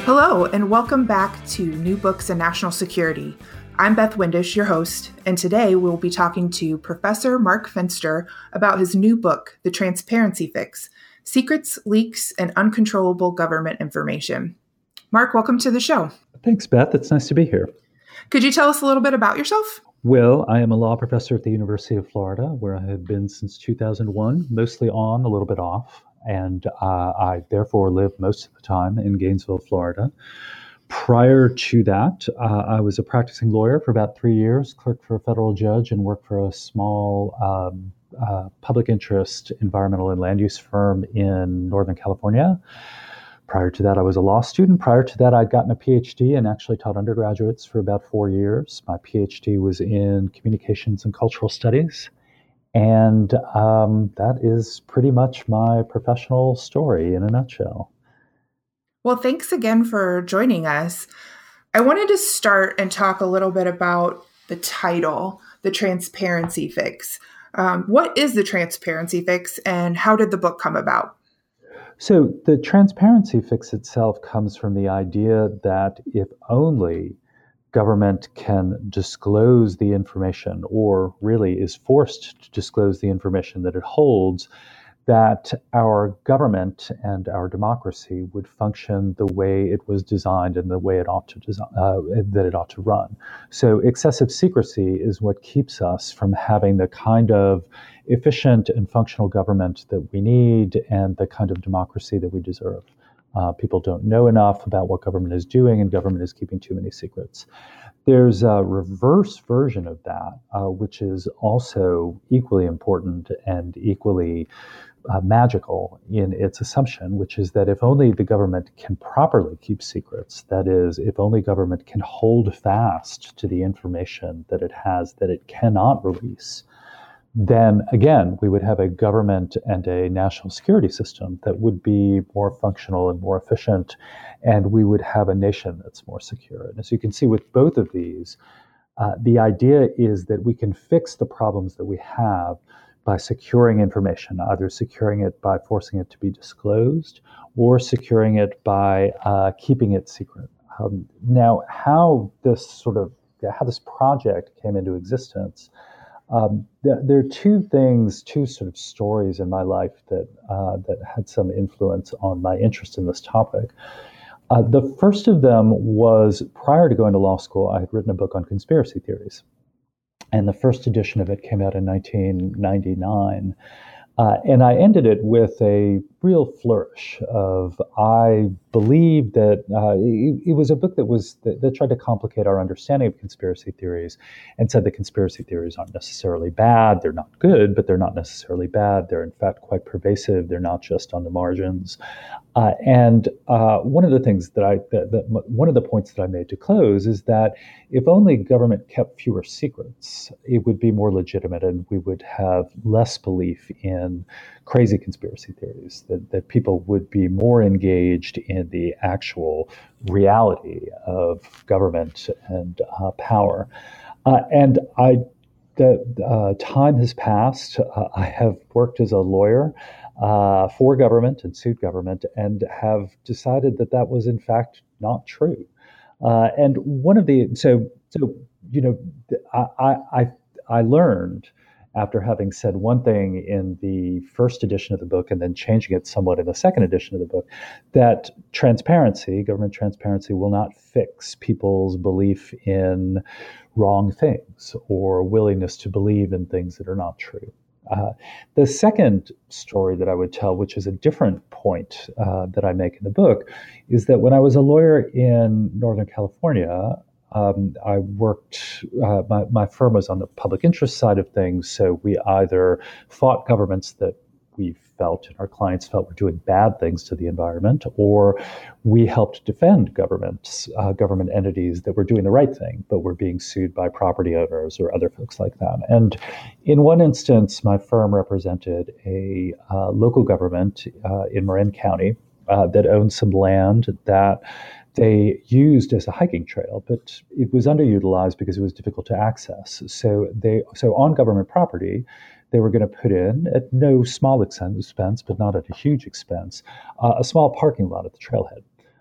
Hello, and welcome back to New Books in National Security. I'm Beth Windisch, your host, and today we'll be talking to Professor Mark Fenster about his new book, The Transparency Fix: Secrets, Leaks, and Uncontrollable Government Information. Mark, welcome to the show. Thanks, Beth. It's nice to be here. Could you tell us a little bit about yourself? Well, I am a law professor at the University of Florida, where I have been since 2001, mostly on, a little bit off. And I therefore live most of the time in Gainesville, Florida. Prior to that, I was a practicing lawyer for about 3 years, clerked for a federal judge, and worked for a small public interest environmental and land use firm in Northern California. Prior to that, I was a law student. Prior to that, I'd gotten a PhD and actually taught undergraduates for about 4 years. My PhD was in communications and cultural studies. And that is pretty much my professional story in a nutshell. Well, thanks again for joining us. I wanted to start and talk a little bit about the title, The Transparency Fix. What is the Transparency Fix, and how did the book come about? So the Transparency Fix itself comes from the idea that if only government can disclose the information, or really is forced to disclose the information that it holds, that our government and our democracy would function the way it was designed and the way it ought to that it ought to run. So excessive secrecy is what keeps us from having the kind of efficient and functional government that we need and the kind of democracy that we deserve. People don't know enough about what government is doing, and government is keeping too many secrets. There's a reverse version of that, which is also equally important and equally magical in its assumption, which is that if only the government can properly keep secrets, that is, if only government can hold fast to the information that it has that it cannot release, then again, we would have a government and a national security system that would be more functional and more efficient, and we would have a nation that's more secure. And as you can see with both of these, the idea is that we can fix the problems that we have by securing information, either securing it by forcing it to be disclosed or securing it by keeping it secret. Now, how this project came into existence. There are two sort of stories in my life that had some influence on my interest in this topic. The first of them was prior to going to law school, I had written a book on conspiracy theories. And the first edition of it came out in 1999. And I ended it with a real flourish of, I believe that it was a book that tried to complicate our understanding of conspiracy theories and said that conspiracy theories aren't necessarily bad. They're not good, but they're not necessarily bad. They're in fact quite pervasive. They're not just on the margins. And one of the things one of the points that I made to close is that if only government kept fewer secrets, it would be more legitimate, and we would have less belief in crazy conspiracy theories, that people would be more engaged in the actual reality of government and power. Time has passed. I have worked as a lawyer for government and sued government, and have decided that that was in fact not true. And one of the I learned, after having said one thing in the first edition of the book and then changing it somewhat in the second edition of the book, that government transparency, will not fix people's belief in wrong things or willingness to believe in things that are not true. The second story that I would tell, which is a different point that I make in the book, is that when I was a lawyer in Northern California, I worked, my firm was on the public interest side of things, so we either fought governments that we felt and our clients felt were doing bad things to the environment, or we helped defend government entities that were doing the right thing, but were being sued by property owners or other folks like that. And in one instance, my firm represented a local government in Marin County that owned some land that they used as a hiking trail, but it was underutilized because it was difficult to access. So on government property, they were going to put in, at no small expense, but not at a huge expense, a small parking lot at the trailhead.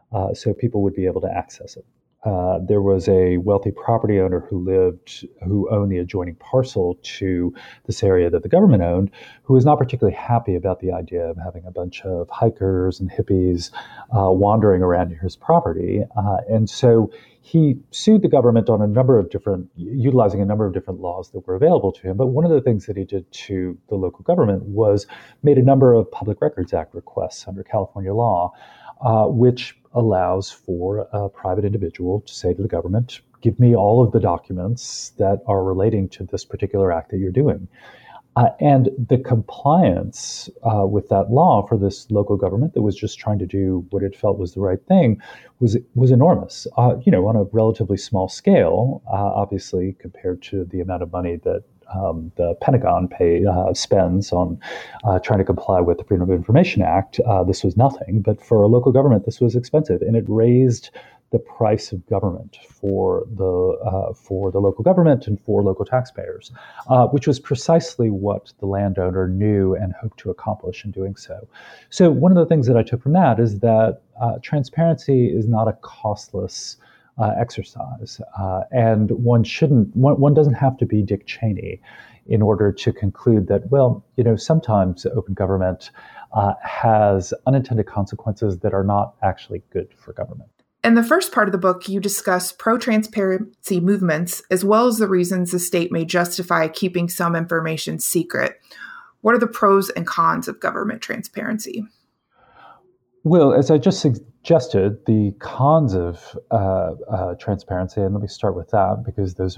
so people would be able to access it. There was a wealthy property owner who owned the adjoining parcel to this area that the government owned, who was not particularly happy about the idea of having a bunch of hikers and hippies wandering around near his property. And so he sued the government on utilizing a number of different laws that were available to him. But one of the things that he did to the local government was made a number of Public Records Act requests under California law, which allows for a private individual to say to the government, give me all of the documents that are relating to this particular act that you're doing. And the compliance with that law for this local government that was just trying to do what it felt was the right thing was enormous, on a relatively small scale, obviously, compared to the amount of money that the Pentagon spends on trying to comply with the Freedom of Information Act. This was nothing, but for a local government, this was expensive, and it raised the price of government for the local government and for local taxpayers, which was precisely what the landowner knew and hoped to accomplish in doing so. So one of the things that I took from that is that transparency is not a costless exercise, and one doesn't have to be Dick Cheney in order to conclude that, sometimes open government has unintended consequences that are not actually good for government. In the first part of the book, you discuss pro-transparency movements, as well as the reasons the state may justify keeping some information secret. What are the pros and cons of government transparency? Well, as I just suggested, the cons of transparency, and let me start with that, because those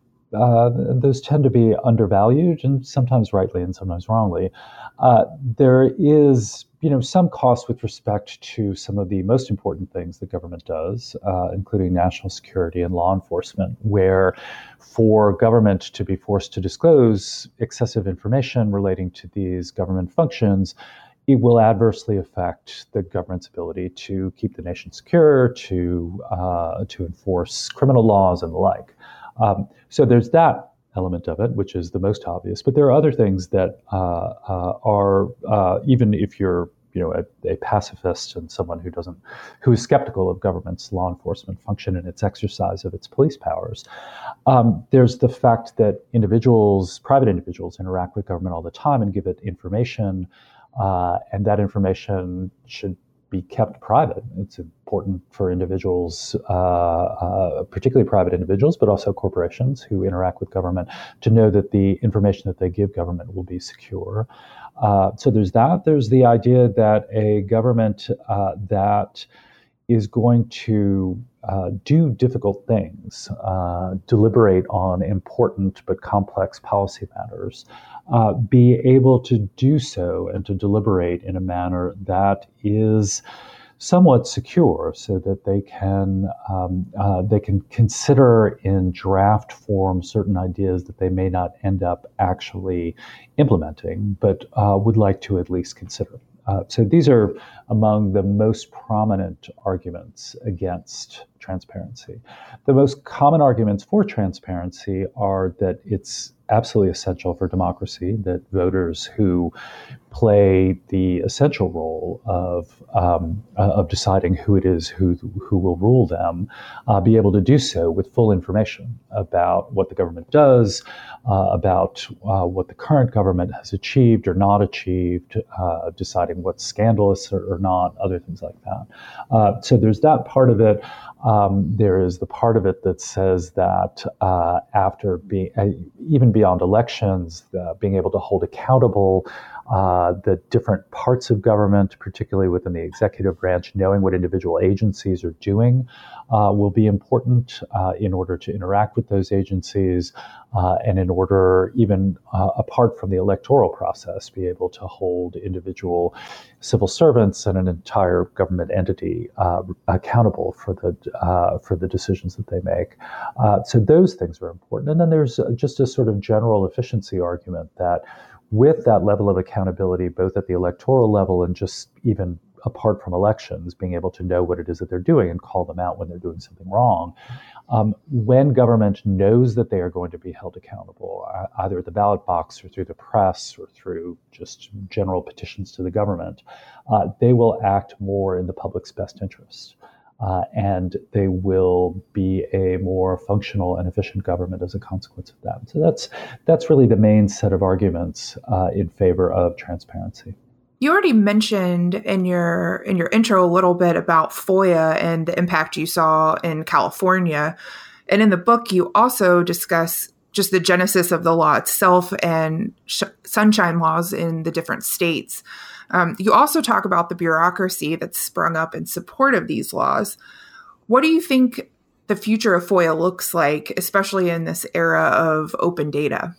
tend to be undervalued, and sometimes rightly and sometimes wrongly. There is, some cost with respect to some of the most important things the government does, including national security and law enforcement, where for government to be forced to disclose excessive information relating to these government functions, it will adversely affect the government's ability to keep the nation secure, to enforce criminal laws and the like. So there's that element of it, which is the most obvious. But there are other things that are even if you're a pacifist and someone who is skeptical of government's law enforcement function and its exercise of its police powers. There's the fact that private individuals, interact with government all the time and give it information. And that information should be kept private. It's important for individuals, particularly private individuals, but also corporations who interact with government, to know that the information that they give government will be secure. So there's that. There's the idea that a government that is going to do difficult things, deliberate on important but complex policy matters, be able to do so and to deliberate in a manner that is somewhat secure, so that they can consider in draft form certain ideas that they may not end up actually implementing, but would like to at least consider. So these are among the most prominent arguments against transparency. The most common arguments for transparency are that it's absolutely essential for democracy, that voters who play the essential role of deciding who it is who will rule them, be able to do so with full information about what the government does, about what the current government has achieved or not achieved, deciding what's scandalous or not, other things like that. So there's that part of it. There is the part of it that says that after even beyond elections, being able to hold accountable the different parts of government, particularly within the executive branch, knowing what individual agencies are doing will be important in order to interact with those agencies, and in order, even apart from the electoral process, be able to hold individual civil servants and an entire government entity accountable for the decisions that they make. So those things are important. And then there's just a sort of general efficiency argument that with that level of accountability, both at the electoral level and just even apart from elections, being able to know what it is that they're doing and call them out when they're doing something wrong. When government knows that they are going to be held accountable, either at the ballot box or through the press or through just general petitions to the government, they will act more in the public's best interest. And they will be a more functional and efficient government as a consequence of that. So that's really the main set of arguments in favor of transparency. You already mentioned in your intro a little bit about FOIA and the impact you saw in California. And in the book, you also discuss just the genesis of the law itself and sunshine laws in the different states. You also talk about the bureaucracy that's sprung up in support of these laws. What do you think the future of FOIA looks like, especially in this era of open data?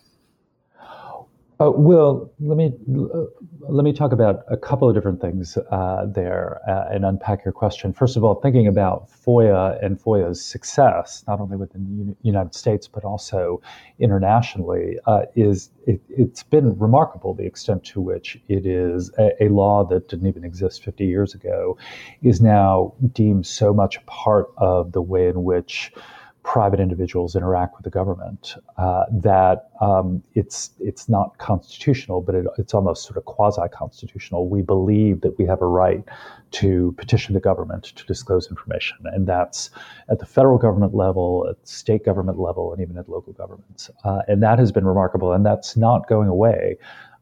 Well, let me talk about a couple of different things there and unpack your question. First of all, thinking about FOIA and FOIA's success, not only within the United States but also internationally, it's been remarkable the extent to which it is a law that didn't even exist 50 years ago is now deemed so much a part of the way in which private individuals interact with the government, that it's not constitutional, but it's almost sort of quasi-constitutional. We believe that we have a right to petition the government to disclose information, and that's at the federal government level, at state government level, and even at local governments. And that has been remarkable, and that's not going away.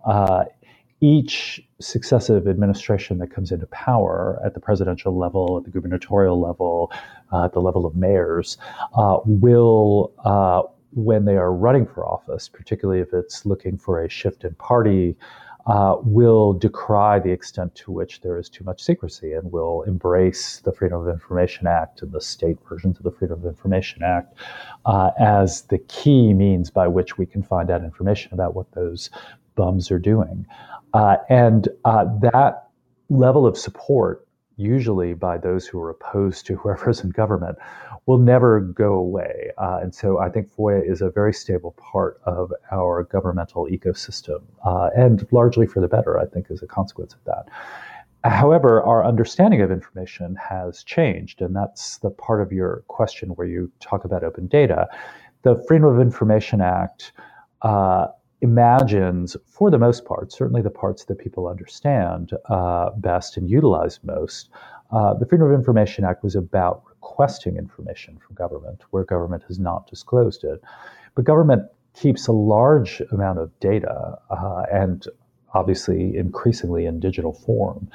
Each successive administration that comes into power at the presidential level, at the gubernatorial level, at the level of mayors, will, when they are running for office, particularly if it's looking for a shift in party, will decry the extent to which there is too much secrecy and will embrace the Freedom of Information Act and the state versions of the Freedom of Information Act as the key means by which we can find out information about what those bums are doing. And that level of support, usually by those who are opposed to whoever's in government, will never go away. And so I think FOIA is a very stable part of our governmental ecosystem, and largely for the better, I think, as a consequence of that. However, our understanding of information has changed, and that's the part of your question where you talk about open data. The Freedom of Information Act imagines, for the most part, certainly the parts that people understand best and utilize most, the Freedom of Information Act was about requesting information from government where government has not disclosed it. But government keeps a large amount of data, and obviously increasingly in digital form,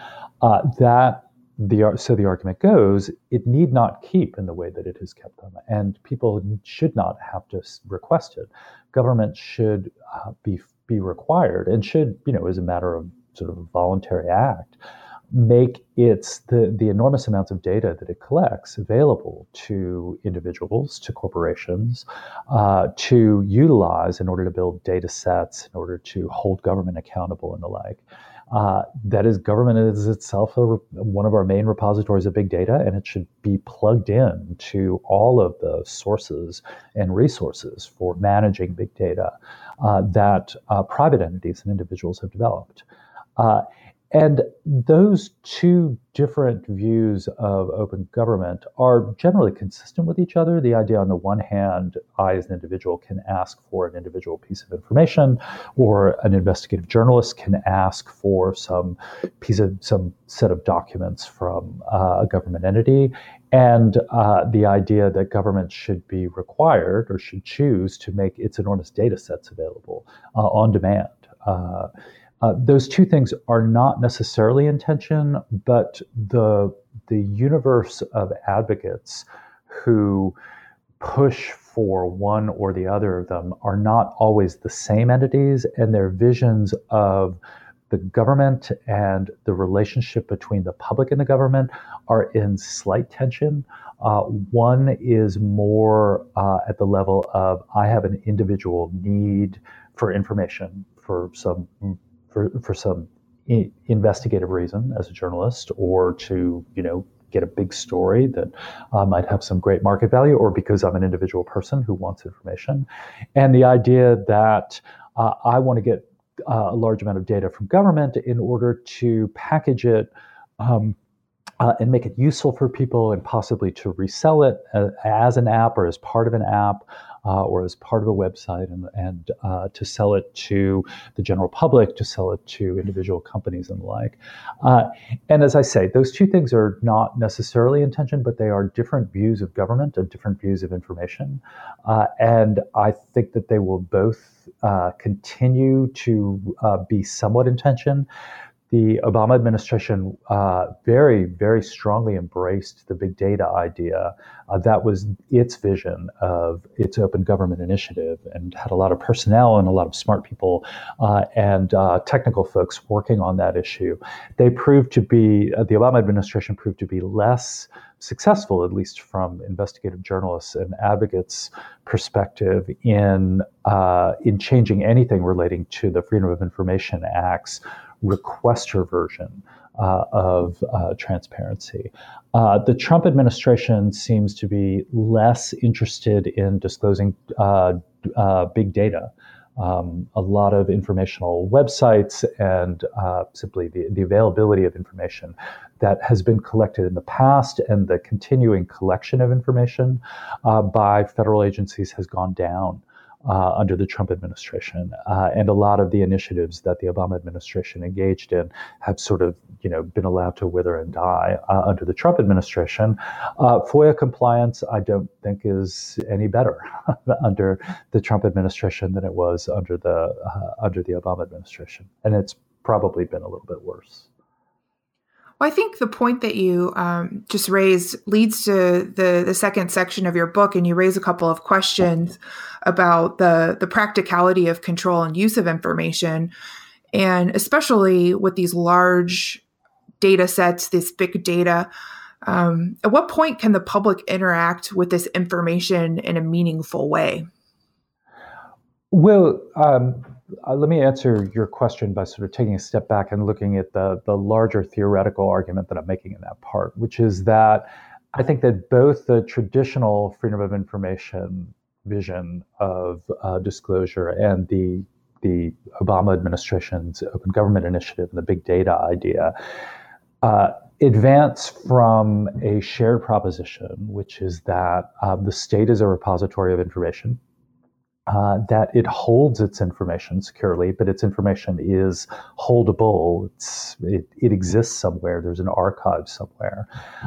so the argument goes, it need not keep in the way that it has kept them, and people should not have to request it. Government should be required, and should, as a matter of sort of a voluntary act, make the enormous amounts of data that it collects available to individuals, to corporations, to utilize in order to build data sets, in order to hold government accountable and the like. That is, government is itself one of our main repositories of big data, and it should be plugged in to all of the sources and resources for managing big data that private entities and individuals have developed. And those two different views of open government are generally consistent with each other. The idea, on the one hand, I as an individual can ask for an individual piece of information, or an investigative journalist can ask for some set of documents from a government entity. And the idea that government should be required or should choose to make its enormous data sets available on demand. Those two things are not necessarily in tension, but the universe of advocates who push for one or the other of them are not always the same entities, and their visions of the government and the relationship between the public and the government are in slight tension. One is more at the level of, I have an individual need for information for some investigative reason as a journalist, or to get a big story that might have some great market value, or because I'm an individual person who wants information. And the idea that I want to get a large amount of data from government in order to package it Um, and make it useful for people and possibly to resell it as an app or as part of an app or as part of a website and to sell it to the general public, to sell it to individual companies and the like. And as I say, those two things are not necessarily in tension, but they are different views of government and different views of information. And I think that they will both continue to be somewhat in tension. The Obama administration very, very strongly embraced the big data idea. That was its vision of its open government initiative, and had a lot of personnel and a lot of smart people and technical folks working on that issue. They proved to be, the Obama administration proved to be less successful, at least from investigative journalists and advocates' perspective, in changing anything relating to the Freedom of Information Act's requester version of transparency. The Trump administration seems to be less interested in disclosing big data. A lot of informational websites and simply the availability of information that has been collected in the past and the continuing collection of information by federal agencies has gone down under the Trump administration. And a lot of the initiatives that the Obama administration engaged in have sort of, been allowed to wither and die under the Trump administration. FOIA compliance, I don't think, is any better under the Trump administration than it was under the Obama administration. And it's probably been a little bit worse. Well, I think the point that you just raised leads to the second section of your book, and you raise a couple of questions about the practicality of control and use of information, and especially with these large data sets, this big data. At what point can the public interact with this information in a meaningful way? Well, let me answer your question by sort of taking a step back and looking at the larger theoretical argument that I'm making in that part, which is that I think that both the traditional freedom of information vision of disclosure and the Obama administration's open government initiative and the big data idea advance from a shared proposition, which is that the state is a repository of information. That it holds its information securely, but its information is holdable. It exists somewhere. There's an archive somewhere.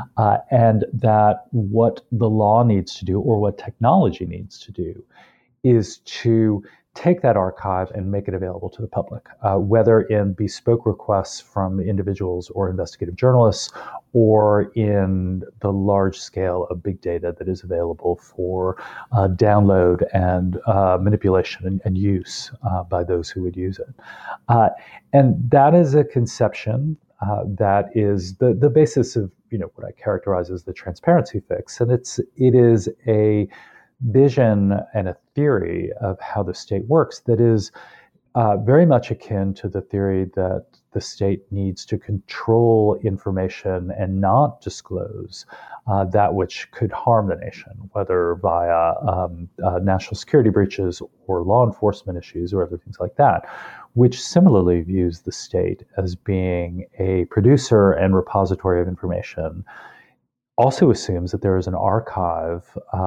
And that what the law needs to do, or what technology needs to do, is to take that archive and make it available to the public, whether in bespoke requests from individuals or investigative journalists, or in the large scale of big data that is available for download and manipulation and use by those who would use it. And that is a conception that is the basis of what I characterize as the transparency fix, and it is a vision and a theory of how the state works that is very much akin to the theory that the state needs to control information and not disclose that which could harm the nation, whether via national security breaches or law enforcement issues or other things like that, which similarly views the state as being a producer and repository of information. Also assumes that there is an archive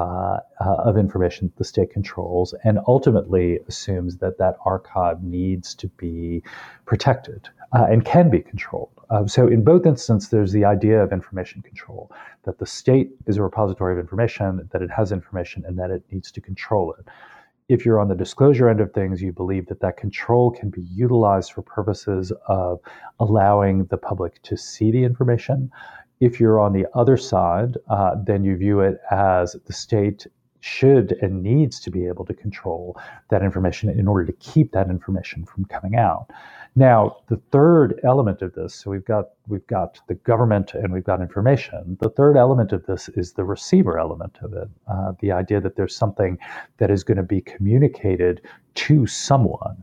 of information that the state controls, and ultimately assumes that that archive needs to be protected and can be controlled. So in both instances, there's the idea of information control, that the state is a repository of information, that it has information, and that it needs to control it. If you're on the disclosure end of things, you believe that that control can be utilized for purposes of allowing the public to see the information. If you're on the other side, then you view it as the state should and needs to be able to control that information in order to keep that information from coming out. Now, the third element of this, so we've got the government and we've got information. The third element of this is the receiver element of it, the idea that there's something that is going to be communicated to someone.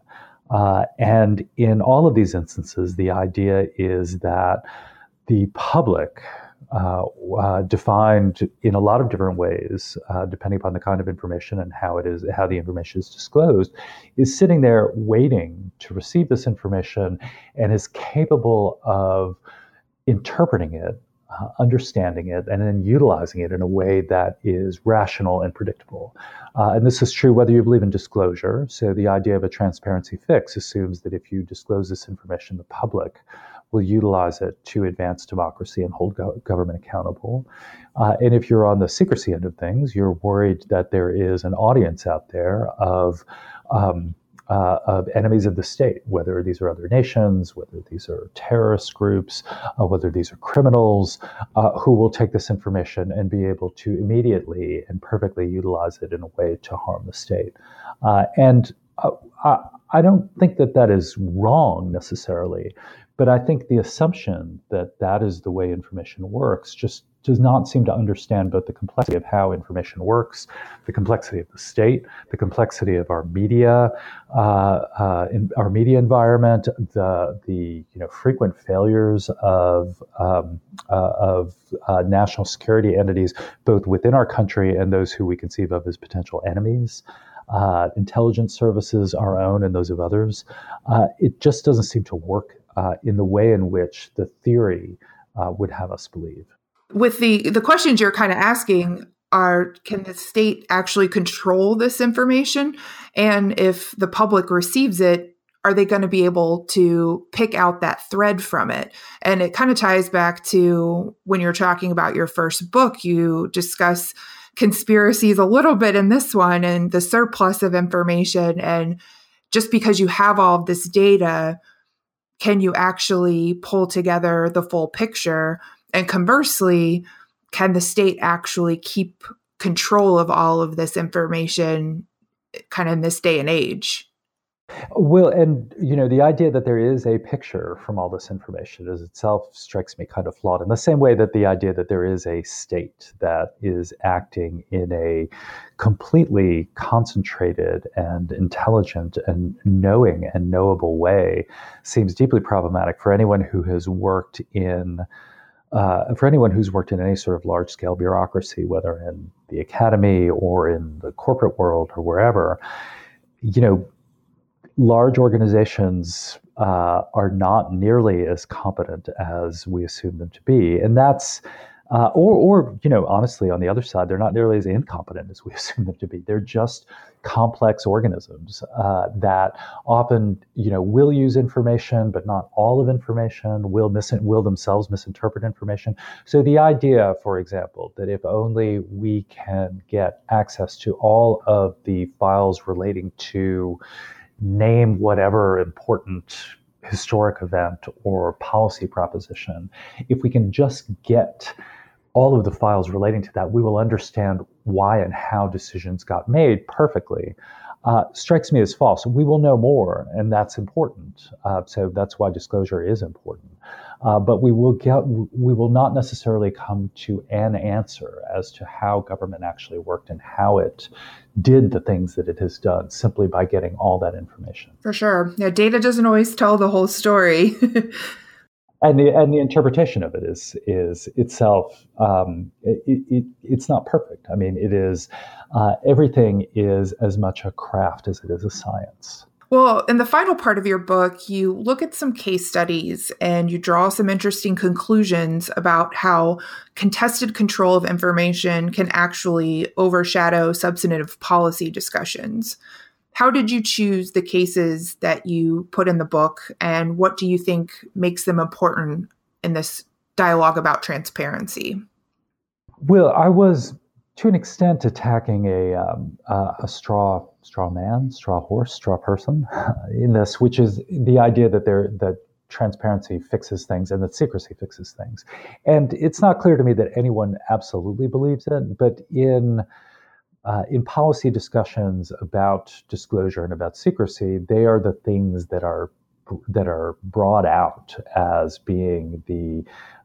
And in all of these instances, the idea is that the public, defined in a lot of different ways, depending upon the kind of information and how the information is disclosed, is sitting there waiting to receive this information and is capable of interpreting it, understanding it, and then utilizing it in a way that is rational and predictable. And this is true whether you believe in disclosure. So the idea of a transparency fix assumes that if you disclose this information, the public will utilize it to advance democracy and hold government accountable. And if you're on the secrecy end of things, you're worried that there is an audience out there of enemies of the state, whether these are other nations, whether these are terrorist groups, whether these are criminals, who will take this information and be able to immediately and perfectly utilize it in a way to harm the state. And I don't think that that is wrong necessarily, but I think the assumption that that is the way information works just does not seem to understand both the complexity of how information works, the complexity of the state, the complexity of our media, in our media environment, the frequent failures of national security entities, both within our country and those who we conceive of as potential enemies. Intelligence services, our own and those of others. It just doesn't seem to work in the way in which the theory would have us believe. With the questions you're kind of asking are, can the state actually control this information? And if the public receives it, are they going to be able to pick out that thread from it? And it kind of ties back to when you're talking about your first book, you discuss conspiracies a little bit in this one and the surplus of information. And just because you have all of this data, can you actually pull together the full picture? And conversely, can the state actually keep control of all of this information kind of in this day and age? Well, and the idea that there is a picture from all this information is itself strikes me kind of flawed in the same way that the idea that there is a state that is acting in a completely concentrated and intelligent and knowing and knowable way seems deeply problematic for anyone who has worked in any sort of large-scale bureaucracy, whether in the academy or in the corporate world or wherever. Large organizations are not nearly as competent as we assume them to be, and that's, honestly, on the other side, they're not nearly as incompetent as we assume them to be. They're just complex organisms that often, will use information, but not all of information. Will themselves misinterpret information. So the idea, for example, that if only we can get access to all of the files relating to name whatever important historic event or policy proposition, if we can just get all of the files relating to that, we will understand why and how decisions got made perfectly. Strikes me as false. We will know more, and that's important. So that's why disclosure is important. But we will not necessarily come to an answer as to how government actually worked and how it did the things that it has done simply by getting all that information. For sure. Yeah, data doesn't always tell the whole story. And the interpretation of it is itself it's not perfect. I mean, it is everything is as much a craft as it is a science. Well, in the final part of your book, you look at some case studies and you draw some interesting conclusions about how contested control of information can actually overshadow substantive policy discussions. How did you choose the cases that you put in the book, and what do you think makes them important in this dialogue about transparency? Well, I was, to an extent, attacking a straw man, straw horse, straw person in this, which is the idea that transparency fixes things and that secrecy fixes things. And it's not clear to me that anyone absolutely believes it, but in policy discussions about disclosure and about secrecy, they are the things that are brought out as being the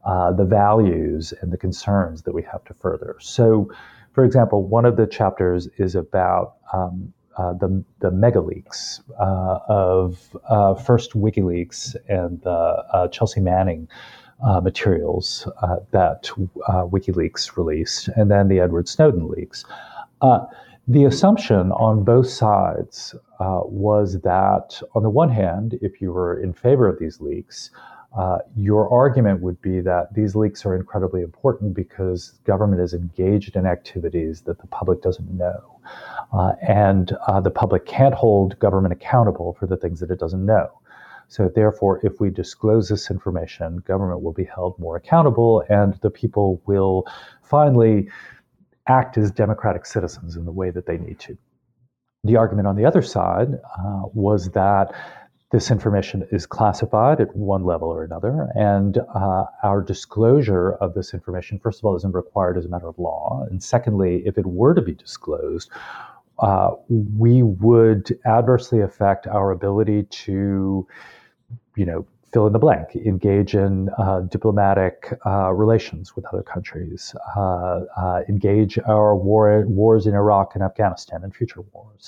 values and the concerns that we have to further. So, for example, one of the chapters is about the mega leaks of first WikiLeaks and the Chelsea Manning materials that WikiLeaks released, and then the Edward Snowden leaks. The assumption on both sides was that, on the one hand, if you were in favor of these leaks, Your argument would be that these leaks are incredibly important because government is engaged in activities that the public doesn't know. And the public can't hold government accountable for the things that it doesn't know. So therefore, if we disclose this information, government will be held more accountable and the people will finally act as democratic citizens in the way that they need to. The argument on the other side was that this information is classified at one level or another, and our disclosure of this information, first of all, isn't required as a matter of law. And secondly, if it were to be disclosed, we would adversely affect our ability to, fill in the blank, engage in diplomatic relations with other countries, engage our wars in Iraq and Afghanistan and future wars.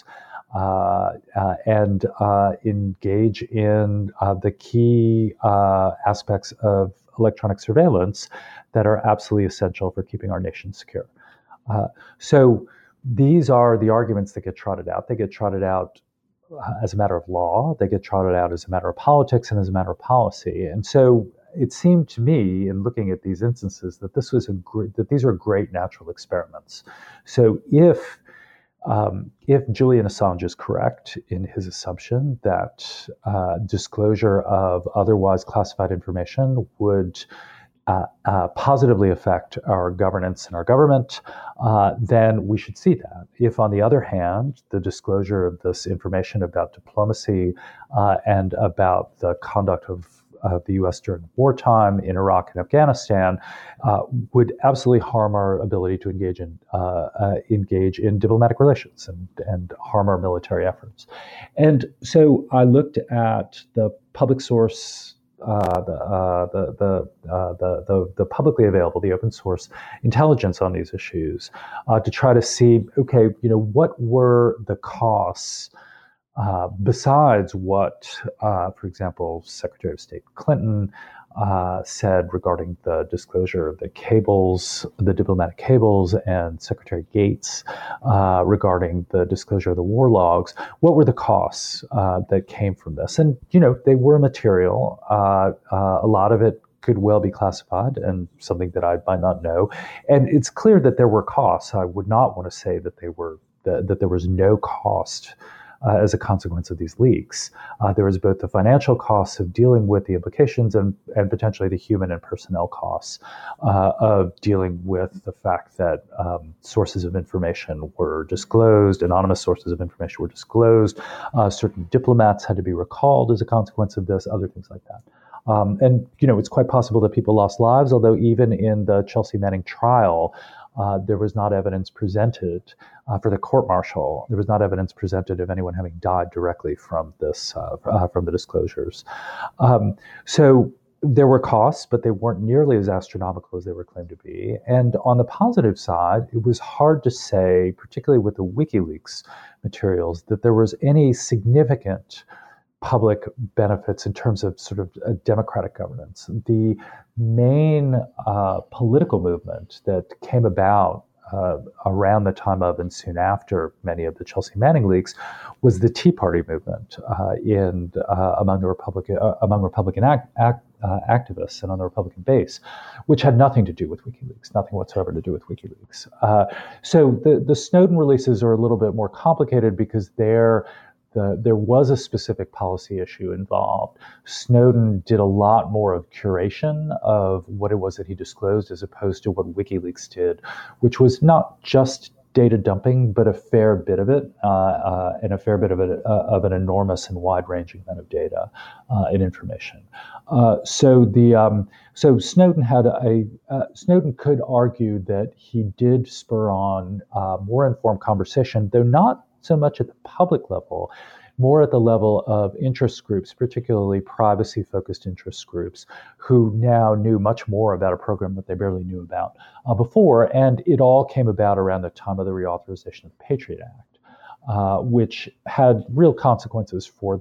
And engage in the key aspects of electronic surveillance that are absolutely essential for keeping our nation secure. So these are the arguments that get trotted out. They get trotted out as a matter of law. They get trotted out as a matter of politics and as a matter of policy. And so it seemed to me, in looking at these instances, that these are great natural experiments. So if Julian Assange is correct in his assumption that disclosure of otherwise classified information would positively affect our governance and our government, then we should see that. If, on the other hand, the disclosure of this information about diplomacy and about the conduct of the U.S. during wartime in Iraq and Afghanistan would absolutely harm our ability to engage in diplomatic relations and harm our military efforts. And so I looked at the public source, the publicly available, the open source intelligence on these issues to try to see, okay, what were the costs besides what, for example, Secretary of State Clinton said regarding the disclosure of the cables, the diplomatic cables, and Secretary Gates regarding the disclosure of the war logs. What were the costs that came from this? And, they were material. A lot of it could well be classified and something that I might not know. And it's clear that there were costs. I would not want to say that that there was no cost as a consequence of these leaks. There was both the financial costs of dealing with the implications and potentially the human and personnel costs of dealing with the fact that sources of information were disclosed, anonymous sources of information were disclosed, certain diplomats had to be recalled as a consequence of this, other things like that. And it's quite possible that people lost lives, although even in the Chelsea Manning trial, there was not evidence presented for the court-martial. There was not evidence presented of anyone having died directly from this, from the disclosures. So there were costs, but they weren't nearly as astronomical as they were claimed to be. And on the positive side, it was hard to say, particularly with the WikiLeaks materials, that there was any significant public benefits in terms of sort of a democratic governance. The main political movement that came about around the time of and soon after many of the Chelsea Manning leaks was the Tea Party movement among Republican activists and on the Republican base, which had nothing to do with WikiLeaks, nothing whatsoever to do with WikiLeaks. So the Snowden releases are a little bit more complicated because there was a specific policy issue involved. Snowden did a lot more of curation of what it was that he disclosed as opposed to what WikiLeaks did, which was not just data dumping, but a fair bit of it, and a fair bit of it of an enormous and wide-ranging amount of data and information. So Snowden Snowden could argue that he did spur on more informed conversation, though not so much at the public level, more at the level of interest groups, particularly privacy-focused interest groups, who now knew much more about a program that they barely knew about before. And it all came about around the time of the reauthorization of the Patriot Act, which had real consequences for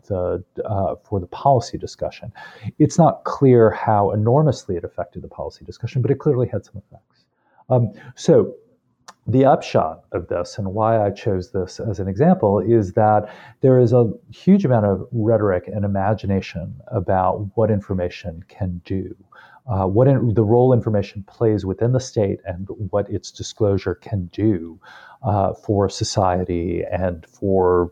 the policy discussion. It's not clear how enormously it affected the policy discussion, but it clearly had some effects. The upshot of this, and why I chose this as an example, is that there is a huge amount of rhetoric and imagination about what information can do, the role information plays within the state, and what its disclosure can do for society and for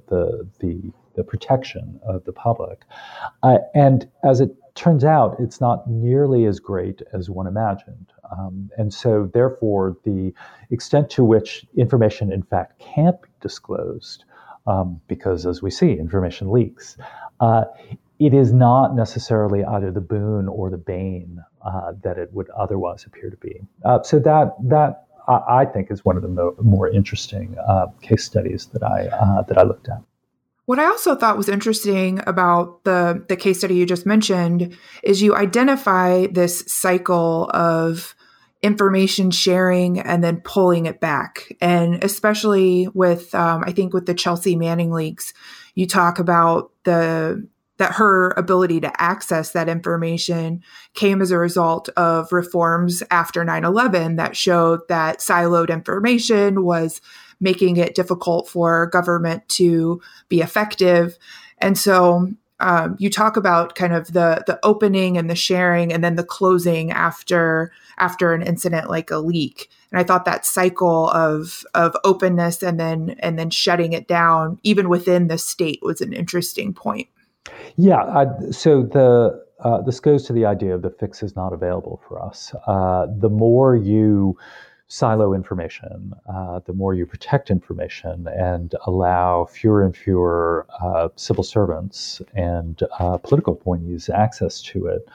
the protection of the public. And as it turns out, it's not nearly as great as one imagined. And so, therefore, the extent to which information, in fact, can't be disclosed, because, as we see, information leaks, it is not necessarily either the boon or the bane that it would otherwise appear to be. So that I think is one of the more interesting case studies that I looked at. What I also thought was interesting about the case study you just mentioned is you identify this cycle of information sharing and then pulling it back. And especially with, I think with the Chelsea Manning leaks, you talk about that her ability to access that information came as a result of reforms after 9/11 that showed that siloed information was making it difficult for government to be effective. And so you talk about kind of the opening and the sharing and then the closing after an incident like a leak. And I thought that cycle of openness and then shutting it down, even within the state, was an interesting point. Yeah. So this goes to the idea of the fix is not available for us. The more you silo information, the more you protect information and allow fewer and fewer civil servants and political appointees access to it,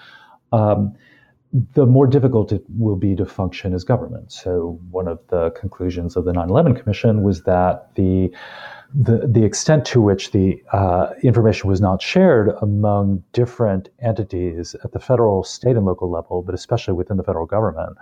the more difficult it will be to function as government. So one of the conclusions of the 9/11 Commission was that the extent to which the information was not shared among different entities at the federal, state, and local level, but especially within the federal government,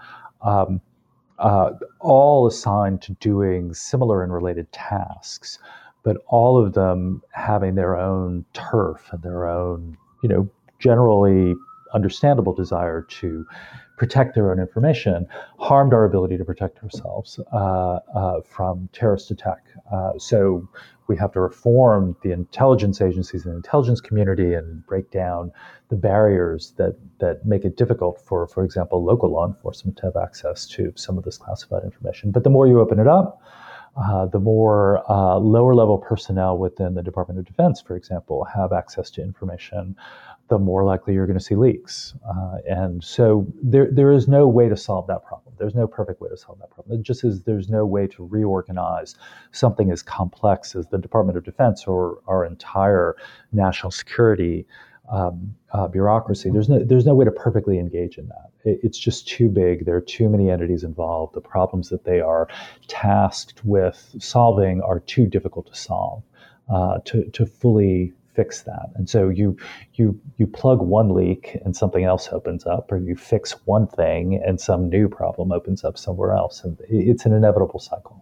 all assigned to doing similar and related tasks, but all of them having their own turf and their own, generally understandable desire to protect their own information, harmed our ability to protect ourselves from terrorist attack. So we have to reform the intelligence agencies and the intelligence community and break down the barriers that make it difficult for example, local law enforcement to have access to some of this classified information. But the more you open it up, the more lower level personnel within the Department of Defense, for example, have access to information, the more likely you're going to see leaks. And so there is no way to solve that problem. There's no perfect way to solve that problem. It just is there's no way to reorganize something as complex as the Department of Defense or our entire national security bureaucracy. There's no way to perfectly engage in that. It's just too big. There are too many entities involved. The problems that they are tasked with solving are too difficult to solve to fully fix that. And so you plug one leak and something else opens up, or you fix one thing and some new problem opens up somewhere else. And it's an inevitable cycle.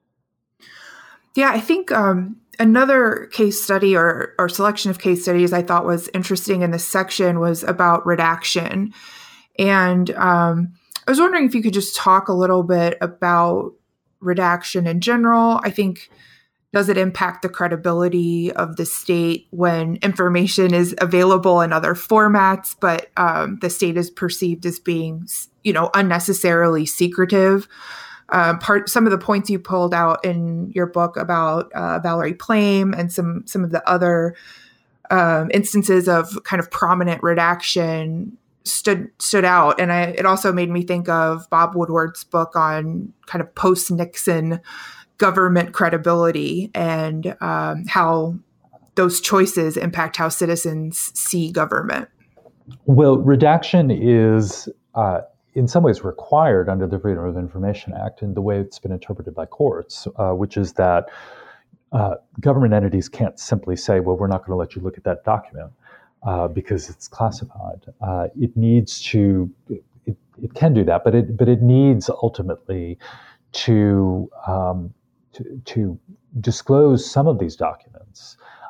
Yeah, I think another case study or selection of case studies I thought was interesting in this section was about redaction. And I was wondering if you could just talk a little bit about redaction in general. I think, does it impact the credibility of the state when information is available in other formats, but the state is perceived as being, unnecessarily secretive? Some of the points you pulled out in your book about Valerie Plame and some of the other instances of kind of prominent redaction stood out, and it also made me think of Bob Woodward's book on kind of post-Nixon government credibility and how those choices impact how citizens see government. Well, redaction is in some ways required under the Freedom of Information Act in the way it's been interpreted by courts, which is that government entities can't simply say, well, we're not going to let you look at that document because it's classified. It needs to, it can do that, but it needs ultimately to disclose some of these documents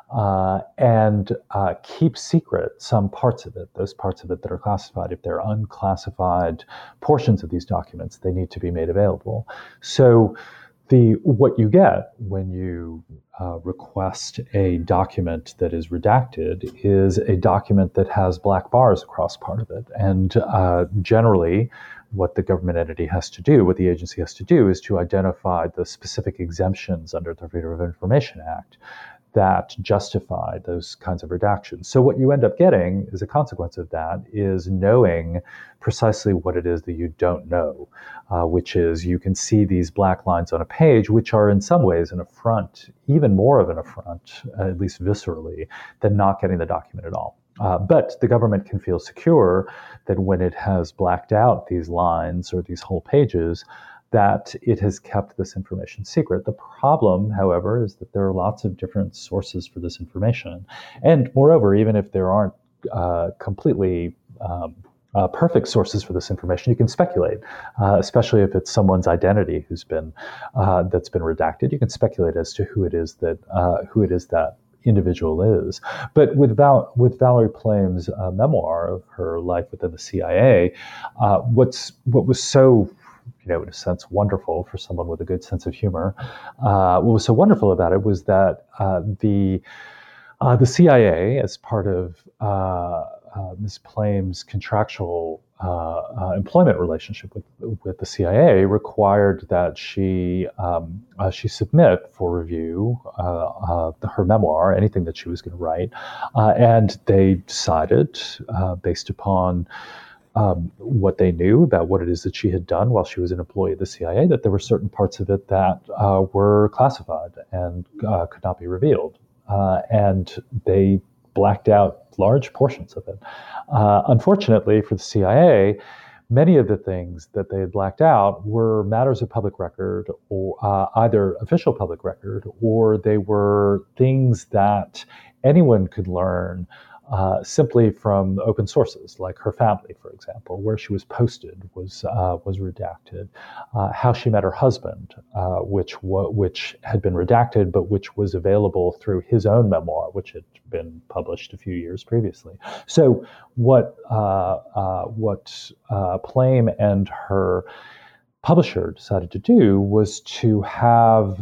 and keep secret some parts of it, those parts of it that are classified. If they're unclassified portions of these documents, they need to be made available. So what you get when you request a document that is redacted is a document that has black bars across part of it. And generally, what the government entity has to do, what the agency has to do, is to identify the specific exemptions under the Freedom of Information Act that justify those kinds of redactions. So what you end up getting as a consequence of that is knowing precisely what it is that you don't know, which is you can see these black lines on a page, which are in some ways an affront, even more of an affront, at least viscerally, than not getting the document at all. But the government can feel secure that when it has blacked out these lines or these whole pages, that it has kept this information secret. The problem, however, is that there are lots of different sources for this information. And moreover, even if there aren't completely perfect sources for this information, you can speculate, especially if it's someone's identity that's been redacted. You can speculate as to who it is that individual is. But with Valerie Plame's memoir of her life within the CIA, what was so, in a sense, wonderful for someone with a good sense of humor. What was so wonderful about it was that the CIA, as part of Ms. Plame's contractual employment relationship with the CIA, required that she submit for review her memoir, anything that she was going to write, and they decided, based upon what they knew about what it is that she had done while she was an employee of the CIA, that there were certain parts of it that were classified and could not be revealed. And they blacked out large portions of it. Unfortunately for the CIA, many of the things that they had blacked out were matters of public record, or either official public record, or they were things that anyone could learn simply from open sources, like her family, for example. Where she was posted was redacted. How she met her husband, which had been redacted, but which was available through his own memoir, which had been published a few years previously. So what Plame and her publisher decided to do was to have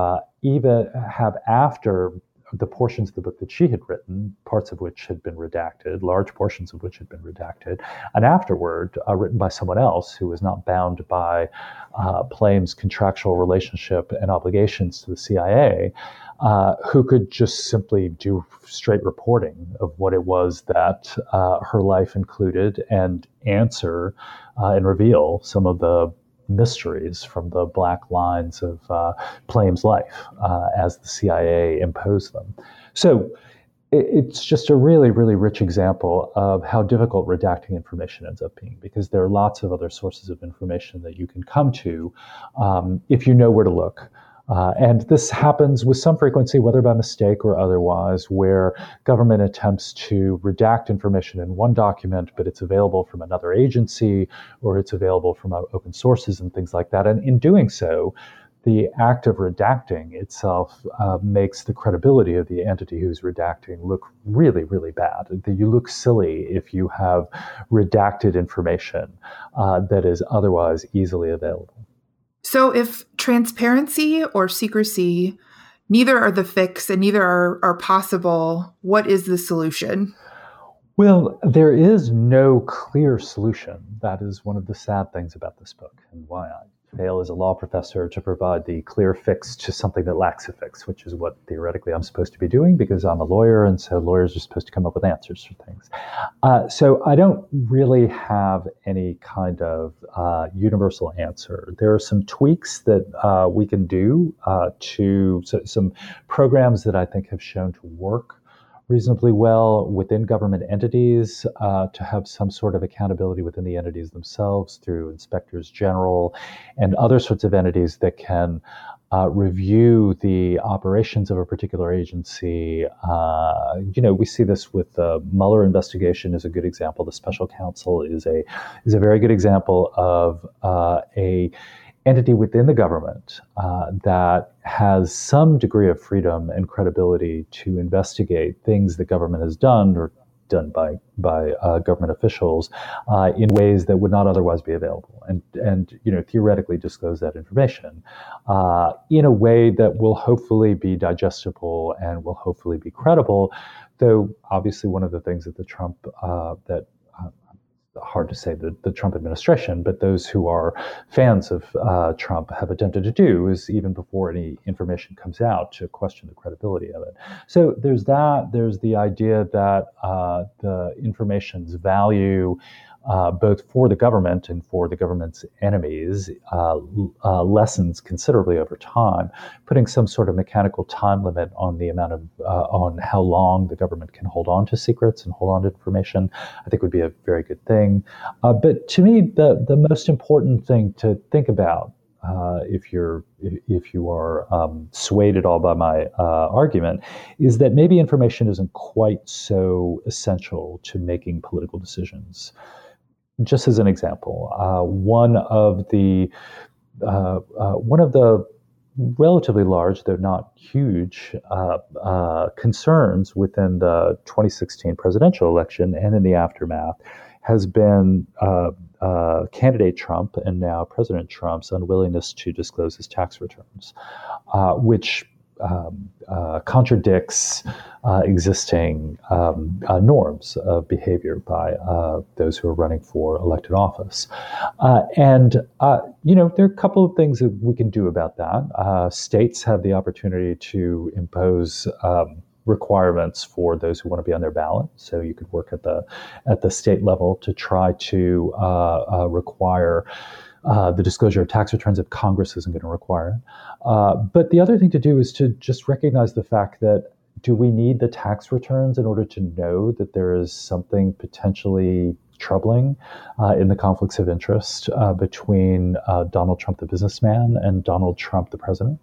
after the portions of the book that she had written, parts of which had been redacted, large portions of which had been redacted, and afterward written by someone else who was not bound by Plame's contractual relationship and obligations to the CIA, who could just simply do straight reporting of what it was that her life included and answer and reveal some of the mysteries from the black lines of Plame's life as the CIA imposed them. So it's just a really, really rich example of how difficult redacting information ends up being, because there are lots of other sources of information that you can come to if you know where to look. And this happens with some frequency, whether by mistake or otherwise, where government attempts to redact information in one document, but it's available from another agency, or it's available from open sources and things like that. And in doing so, the act of redacting itself makes the credibility of the entity who's redacting look really, really bad. You look silly if you have redacted information that is otherwise easily available. So if transparency or secrecy, neither are the fix and neither are possible, what is the solution? Well, there is no clear solution. That is one of the sad things about this book, and why I fail as a law professor to provide the clear fix to something that lacks a fix, which is what theoretically I'm supposed to be doing, because I'm a lawyer, and so lawyers are supposed to come up with answers for things. So I don't really have any kind of universal answer. There are some tweaks that we can do to some programs that I think have shown to work reasonably well within government entities, to have some sort of accountability within the entities themselves through inspectors general and other sorts of entities that can review the operations of a particular agency. We see this with the Mueller investigation is a good example. The special counsel is a very good example of a entity within the government that has some degree of freedom and credibility to investigate things the government has done or done by government officials in ways that would not otherwise be available, and theoretically disclose that information in a way that will hopefully be digestible and will hopefully be credible. Though obviously one of the things that hard to say the Trump administration, but those who are fans of Trump have attempted to do is, even before any information comes out, to question the credibility of it. So there's that. There's the idea that the information's value, both for the government and for the government's enemies, lessens considerably over time. Putting some sort of mechanical time limit on the amount of on how long the government can hold on to secrets and hold on to information, I think would be a very good thing. But to me, the most important thing to think about, if you are swayed at all by my argument, is that maybe information isn't quite so essential to making political decisions. Just as an example, one of the relatively large, though not huge, concerns within the 2016 presidential election and in the aftermath has been candidate Trump and now President Trump's unwillingness to disclose his tax returns, which contradicts existing norms of behavior by those who are running for elected office. And there are a couple of things that we can do about that. States have the opportunity to impose requirements for those who want to be on their ballot. So you could work at the state level to try to require the disclosure of tax returns if Congress isn't going to require it. But the other thing to do is to just recognize the fact that, do we need the tax returns in order to know that there is something potentially troubling in the conflicts of interest between Donald Trump, the businessman, and Donald Trump, the president?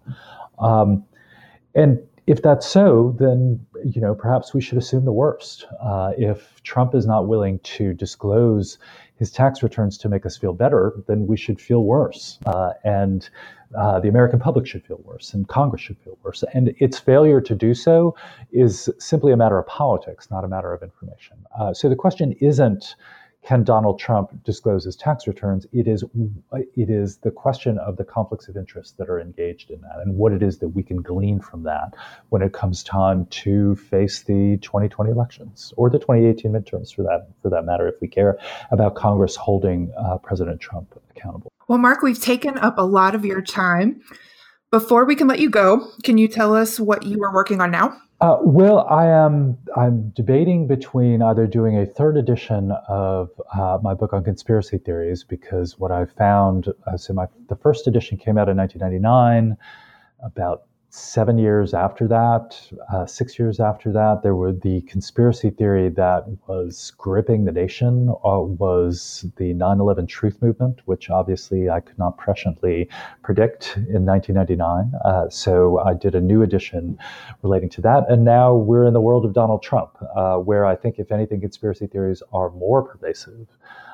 And if that's so, then perhaps we should assume the worst. If Trump is not willing to disclose his tax returns to make us feel better, then we should feel worse. And the American public should feel worse, and Congress should feel worse. And its failure to do so is simply a matter of politics, not a matter of information. So the question isn't, can Donald Trump disclose his tax returns? It is the question of the conflicts of interest that are engaged in that, and what it is that we can glean from that when it comes time to face the 2020 elections or the 2018 midterms, for that matter, if we care about Congress holding President Trump accountable. Well, Mark, we've taken up a lot of your time. Before we can let you go, can you tell us what you are working on now? Well, I'm debating between either doing a third edition of my book on conspiracy theories, because what I found, the first edition came out in 1999. About 7 years after that, 6 years after that, there were the conspiracy theory that was gripping the nation was the 9/11 truth movement, which obviously I could not presciently predict in 1999. So I did a new edition relating to that. And now we're in the world of Donald Trump, where I think, if anything, conspiracy theories are more pervasive.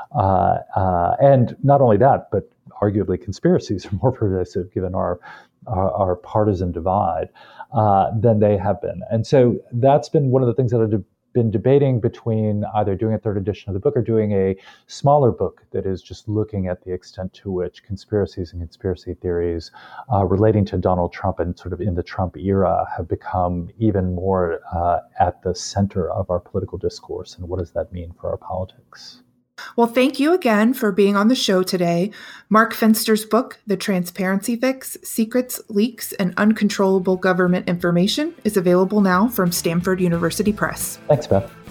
And not only that, but arguably conspiracies are more pervasive given our partisan divide than they have been. And so that's been one of the things that I've been debating between either doing a third edition of the book or doing a smaller book that is just looking at the extent to which conspiracies and conspiracy theories relating to Donald Trump and sort of in the Trump era have become even more at the center of our political discourse. And what does that mean for our politics? Well, thank you again for being on the show today. Mark Fenster's book, The Transparency Fix: Secrets, Leaks, and Uncontrollable Government Information, is available now from Stanford University Press. Thanks, Beth.